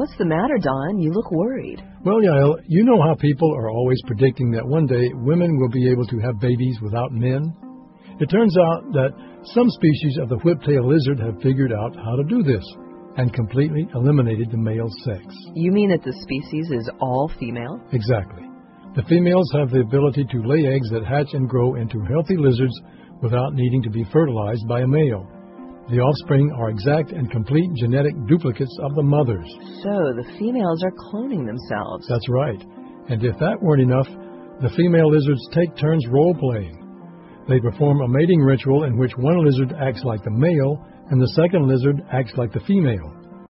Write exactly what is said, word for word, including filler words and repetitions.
What's the matter, Don? You look worried. Well, Yael, you know how people are always predicting that one day women will be able to have babies without men? It turns out that some species of the whiptail lizard have figured out how to do this and completely eliminated the male sex. You mean that the species is all female? Exactly. The females have the ability to lay eggs that hatch and grow into healthy lizards without needing to be fertilized by a male. The offspring are exact and complete genetic duplicates of the mothers. So the females are cloning themselves. That's right. And if that weren't enough, the female lizards take turns role-playing. They perform a mating ritual in which one lizard acts like the male and the second lizard acts like the female.